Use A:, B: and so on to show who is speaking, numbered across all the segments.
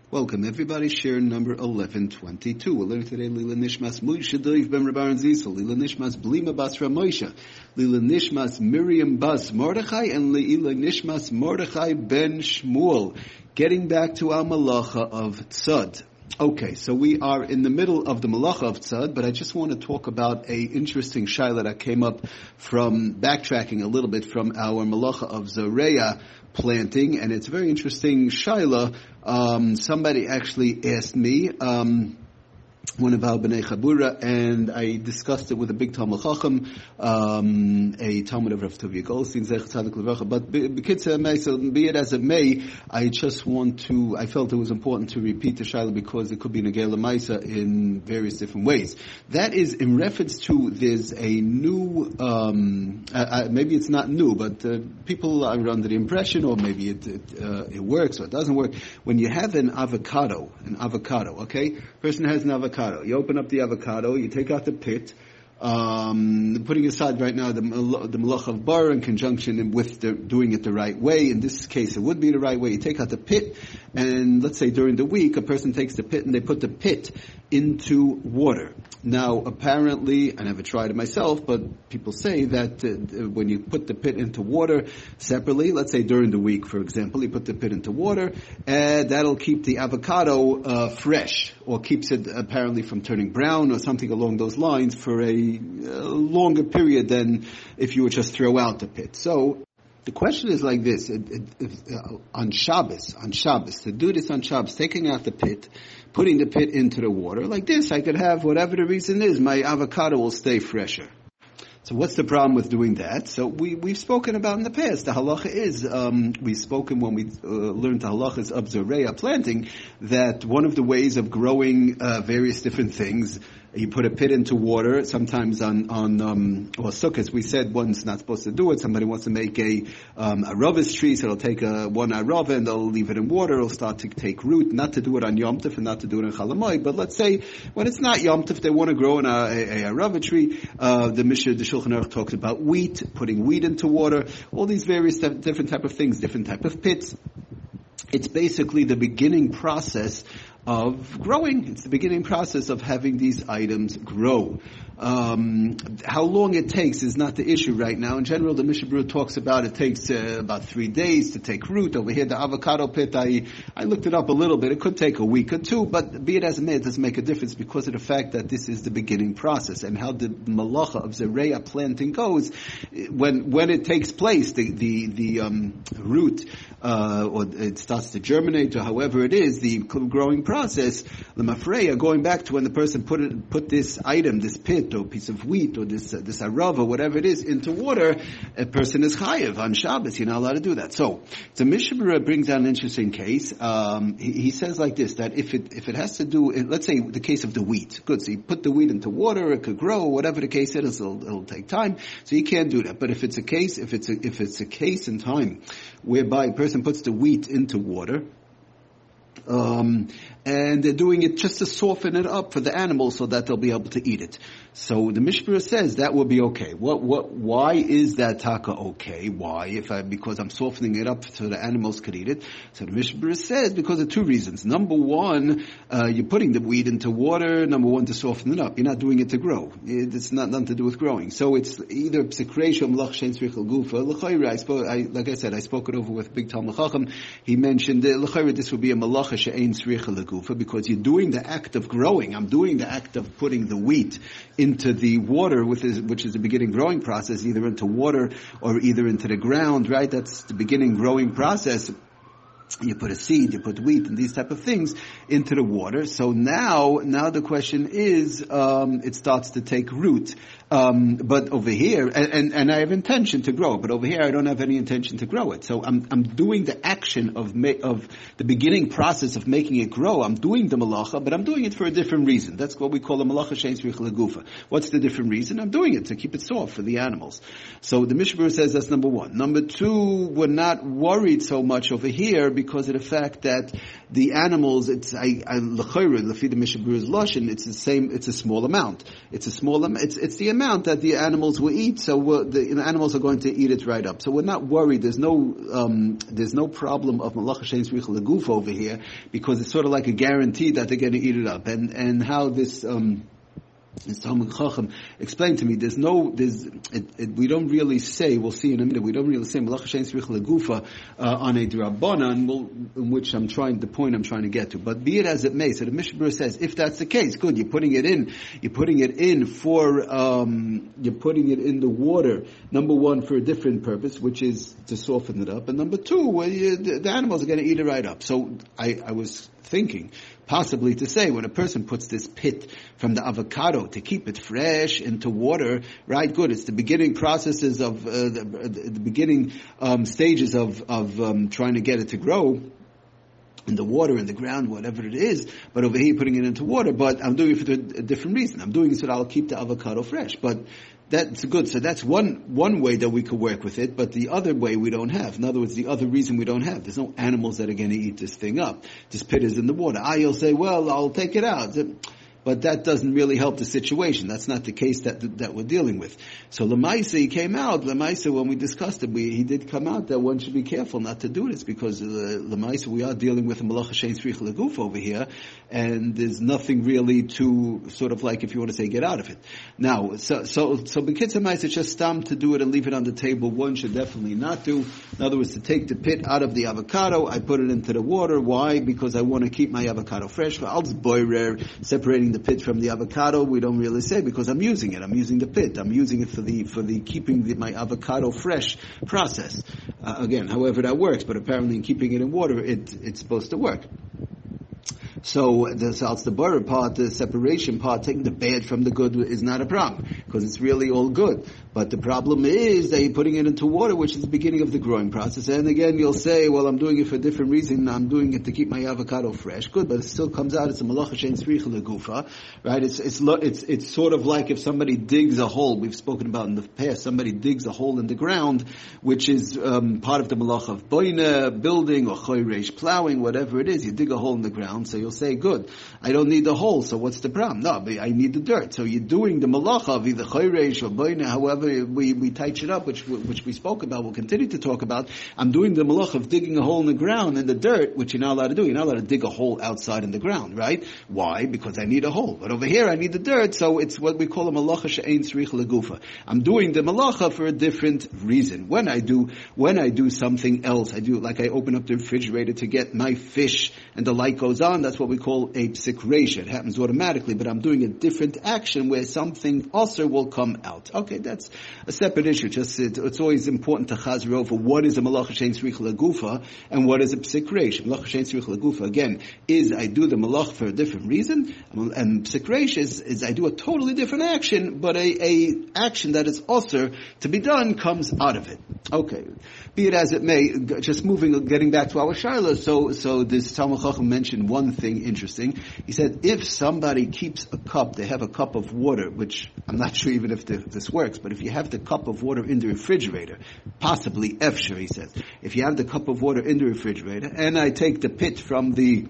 A: Welcome everybody, share number 1122. We're learning today Lila Nishmas Moshe Doiv ben Rabban Zisel, Lila Nishmas Blima Bas Ramosha, Lila Nishmas Miriam Bas Mordechai, and Lila Nishmas Mordechai ben Shmuel. Getting back to our malacha of Tzad. Okay, so we are in the middle of the malacha of Tzad, but I just want to talk about a interesting shaila that came up from backtracking a little bit from our malacha of Zoreya planting, and it's a very interesting shaila. Somebody actually asked me, one of our B'nai Chabura, and I discussed it with a big Talmud Chacham, a Talmud of Rav Tovia Goldstein, Zech Tzadik Levacha. But be it as it may, I felt it was important to repeat the Shaila because it could be Negei L'Maisa in various different ways. That is in reference to, there's a new, maybe it's not new, but people are under the impression, or maybe it works or it doesn't work. When you have an avocado, okay? Person has an avocado. You open up the avocado, you take out the pit, putting aside right now the malach of bar in conjunction with doing it the right way. In this case, it would be the right way. You take out the pit, and let's say during the week, a person takes the pit and they put the pit into water. Now, apparently, I never tried it myself, but people say that when you put the pit into water separately, let's say during the week, for example, you put the pit into water, that'll keep the avocado fresh, or keeps it apparently from turning brown or something along those lines for a longer period than if you would just throw out the pit. So the question is like this: on Shabbos, to do this on Shabbos, taking out the pit, putting the pit into the water, like this, I could have, whatever the reason is, my avocado will stay fresher. So what's the problem with doing that? So we've spoken about in the past. The halacha is, we've spoken when we learned the halachas of Zoreya planting, that one of the ways of growing various different things, you put a pit into water, sometimes on sukkahs, we said one's not supposed to do it. Somebody wants to make a aravis tree, so they'll take one arava and they'll leave it in water, it'll start to take root, not to do it on Yom Tov and not to do it in Chalamoy, but let's say when it's not Yom Tov, they want to grow in a arava tree. The Shulchan Aruch talks about wheat, putting wheat into water, all these various different type of things, different type of pits. It's basically the beginning process of growing. It's the beginning process of having these items grow. How long it takes is not the issue right now. In general, the Mishnah Berurah talks about it takes about 3 days to take root. Over here, the avocado pit, I looked it up a little bit. It could take a week or two, but be it as it may, it doesn't make a difference because of the fact that this is the beginning process. And how the malacha of Zoreya planting goes, when it takes place, the root, or it starts to germinate, or however it is, the growing process, the mafreya, going back to when the person put this item, this pit, or piece of wheat, or this arava, whatever it is, into water, a person is chayiv on Shabbos. You're not allowed to do that. So the Mishnah Berurah brings down an interesting case. He says like this, that if it has to do, let's say the case of the wheat. Good, so you put the wheat into water, it could grow, whatever the case is, it'll take time. So you can't do that. But if it's a case in time whereby a person puts the wheat into water, and they're doing it just to soften it up for the animals so that they'll be able to eat it. So the Mishnah Berurah says that will be okay. Why is that taka okay? Why? Because I'm softening it up so the animals could eat it. So the Mishnah Berurah says because of 2 reasons. Number one, you're putting the wheat into water. Number one, to soften it up. You're not doing it to grow. It's nothing to do with growing. So it's either psikreisha mlach shein tzricha gufa. Like I said, I spoke it over with Big Talmud Chacham. He mentioned that this would be a malacha shein tzricha legufa, because you're doing the act of growing. I'm doing the act of putting the wheat into the water, which is the beginning growing process, either into water or either into the ground, right? That's the beginning growing process. You put a seed, you put wheat, and these type of things into the water. So now the question is, it starts to take root. But over here, and I have intention to grow, but over here I don't have any intention to grow it. So I'm doing the action of the beginning process of making it grow. I'm doing the malacha, but I'm doing it for a different reason. That's what we call a malacha shein tzricha legufa. What's the different reason? I'm doing it to keep it soft for the animals. So the Mishnah Berurah says that's number one. Number two, we're not worried so much over here because of the fact that the animals, it's the Mishnah Berurah's lashon, it's a small amount. It's the amount that the animals will eat. So the animals are going to eat it right up. So we're not worried. There's no problem of Malacha Shein Tzricha Leguf over here, because it's sort of like a guarantee that they're going to eat it up. And how this Talmud Chacham explained to me, we don't really say, we'll see in a minute, we don't really say Malacha Shein Tzricha Legufa on a D'Rabbanan, in which the point I'm trying to get to. But be it as it may, so the Mishnah Berurah says, if that's the case, good, you're putting it in the water, number one, for a different purpose, which is to soften it up, and number two, the animals are going to eat it right up. So I was thinking, possibly to say, when a person puts this pit from the avocado to keep it fresh into water, right? Good. It's the beginning processes of the beginning stages of trying to get it to grow in the water, in the ground, whatever it is. But over here, putting it into water. But I'm doing it for a different reason. I'm doing it so that I'll keep the avocado fresh. But that's good. So that's one way that we could work with it, but the other way we don't have. In other words, the other reason we don't have. There's no animals that are going to eat this thing up. This pit is in the water. You'll say, well, I'll take it out. But that doesn't really help the situation. That's not the case that we're dealing with. So Lemaisa, he came out. Lemaisa, when we discussed it, he did come out that one should be careful not to do this, because Lemaisa, we are dealing with a Malacha Shein Tzricha Leguf over here, and there's nothing really to sort of like, if you want to say, get out of it. Now, so B'kitzur Maisa, just stam to do it and leave it on the table, one should definitely not do. In other words, to take the pit out of the avocado, I put it into the water. Why? Because I want to keep my avocado fresh. Separating the pit from the avocado, we don't really say, because I'm using it. I'm using the pit. I'm using it for the keeping my avocado fresh process. Again, however that works, but apparently in keeping it in water, it's supposed to work. So it's the borer part, the separation part, taking the bad from the good is not a problem, because it's really all good. But the problem is that you're putting it into water, which is the beginning of the growing process. And again, you'll say, well, I'm doing it for a different reason. I'm doing it to keep my avocado fresh. Good, but it still comes out, it's a Malacha Shein Tzricha Legufa, right? It's sort of like if somebody digs a hole, we've spoken about in the past, somebody digs a hole in the ground, which is part of the Malacha of Boina, building, or Choyreish, plowing, whatever it is. You dig a hole in the ground, so you'll say, good, I don't need the hole, so what's the problem? No, but I need the dirt. So you're doing the Malacha of either Choyreish or Boina, however we touch it up, which we spoke about, we'll continue to talk about. I'm doing the Malacha of digging a hole in the ground, in the dirt, which you're not allowed to do. You're not allowed to dig a hole outside in the ground, right? Why? Because I need a hole. But over here I need the dirt, so it's what we call a Malacha She'ein Tzricha Legufa. I'm doing the Malacha for a different reason. When I do something else, I open up the refrigerator to get my fish, and the light goes on, that's what we call a psik reisha. It happens automatically, but I'm doing a different action where something also will come out. Okay, that's a separate issue. Just it's always important to chazer over what is a Malacha Shein Tzricha Legufa and what is a psik reisha. Malacha Shein Tzricha Legufa, again, is I do the malach for a different reason, and psik reisha is I do a totally different action, but a action that is also to be done comes out of it. Okay, be it as it may, just getting back to our shaila. So this Talmud Chacham mentioned one thing interesting. He said, if somebody keeps a cup, they have a cup of water, which I'm not sure even if this works, but if you have the cup of water in the refrigerator, possibly efshar, he says, if you have the cup of water in the refrigerator, and I take the pit from the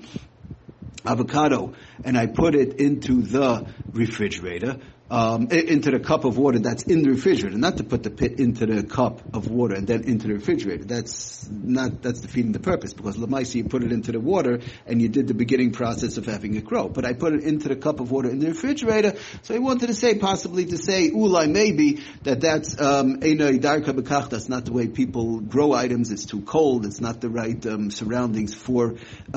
A: avocado and I put it into the refrigerator, into the cup of water that's in the refrigerator, not to put the pit into the cup of water and then into the refrigerator. That's defeating the purpose, because Lamaisi, you put it into the water and you did the beginning process of having it grow. But I put it into the cup of water in the refrigerator, so he wanted to say, possibly to say, ulai, maybe, that's einay darka bekach, that's not the way people grow items, it's too cold, it's not the right surroundings for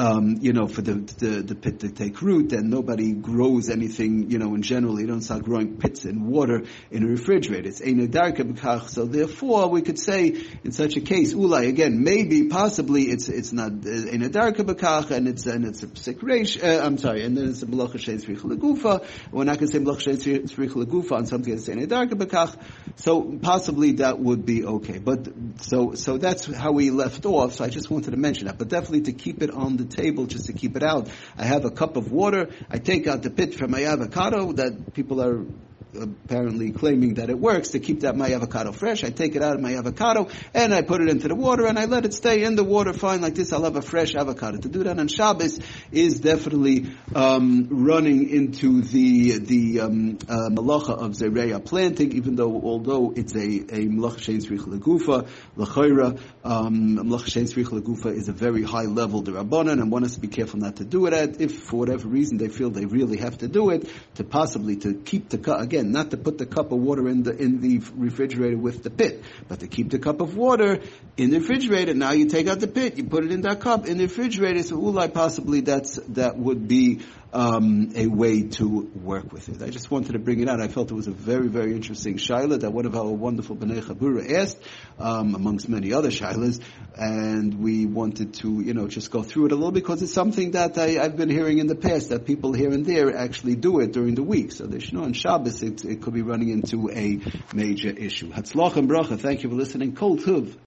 A: the pit to take root, and nobody grows anything, in general, you don't start growing pits in water in a refrigerator. It's einay darka bekach, so therefore we could say, in such a case, ulai, again, maybe, possibly, it's not einay darka bekach, and it's a psik reish, and then it's a Malacha Shein Tzricha Legufa. We're not going to say Malacha Shein Tzricha Legufa on something that's einay darka bekach, so possibly that would be okay. But, so that's how we left off, so I just wanted to mention that. But definitely to keep it on the table, just to keep it out. I have a cup of water, I take out the pit from my avocado that people are apparently claiming that it works to keep that my avocado fresh. I take it out of my avocado and I put it into the water and I let it stay in the water fine like this. I'll have a fresh avocado. To do that on Shabbos is definitely running into the malacha of zereya planting, even although it's a malacha shein tzrich legufa l'chayra. Malacha shein tzrich legufa is a very high level d'Rabbanan, and one has to be careful not to do it at. If for whatever reason they feel they really have to do it, to keep the cup, again, not to put the cup of water in the refrigerator with the pit, but to keep the cup of water in the refrigerator. Now you take out the pit, you put it in that cup in the refrigerator. So possibly that would be a way to work with it. I just wanted to bring it out. I felt it was a very, very interesting shaila that one of our wonderful Bnei Chabura asked, amongst many other shailas, and we wanted to, just go through it a little, because it's something that I've been hearing in the past, that people here and there actually do it during the week. So on Shabbos, it could be running into a major issue. Hatzlach and bracha. Thank you for listening. Kol Tuv.